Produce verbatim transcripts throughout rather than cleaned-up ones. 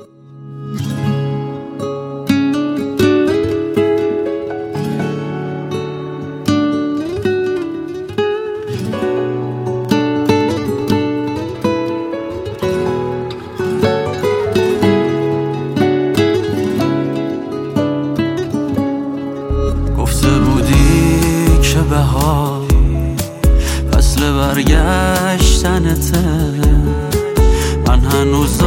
بهار فصل برگشتنته، من هنوز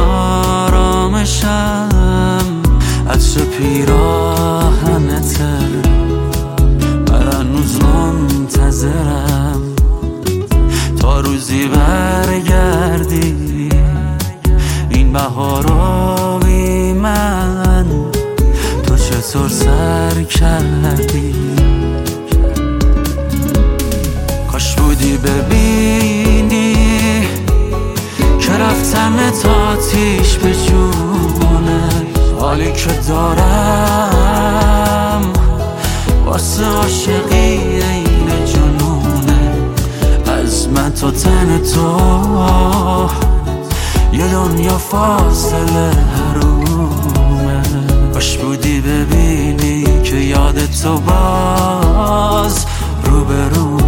آرامشم عطر پیراهنته، من هنوز منتظرم تا روزی برگردی این بهار رو بی من تو چطور سر کردی. کاش بودی ببینی که رفتم تا آتیش به جونه، حالی که دارم واسه عاشقی این جنونه، از من تو تن تو یه دنیا فاصله حرومه. کاش بودی ببینی که یاد تو باز روبرومه.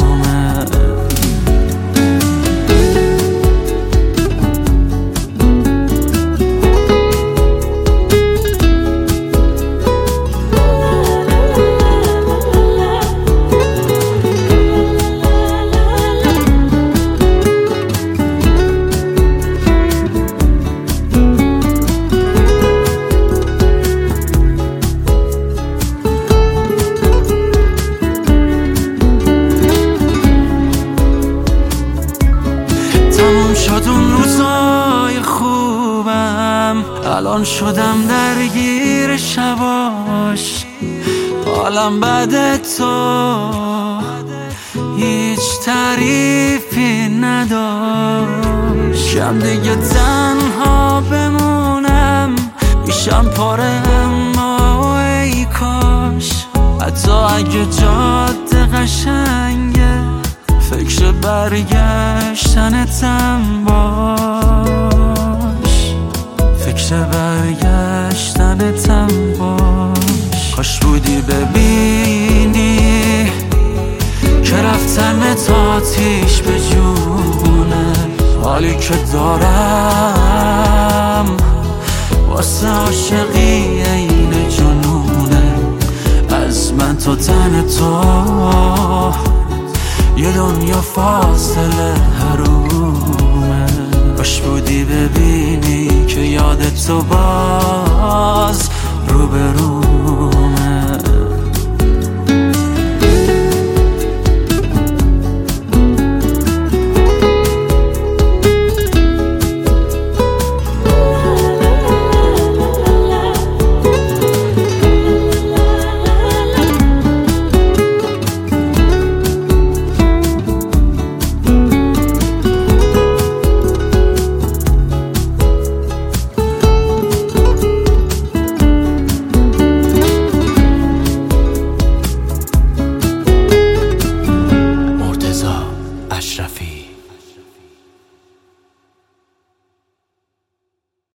شد اون روزای خوبم، الان شدم درگیر شباش، حالم بعد تو هیچ تعریفی نداشت. کم دیگه تنها بمونم میشم پاره، اما ای کاش حتی اگه جاده قشنگه فکر برگشتنتم باش، فکر برگشتنتم باش. کاش بودی ببینی که رفتم تا آتیش به جونه، حالی که دارم واسه عاشقی این جنونه، از من تو تن تو یه دنیا فاصله حرومه. کاش بودی ببینی که یاد تو باز روبرومه.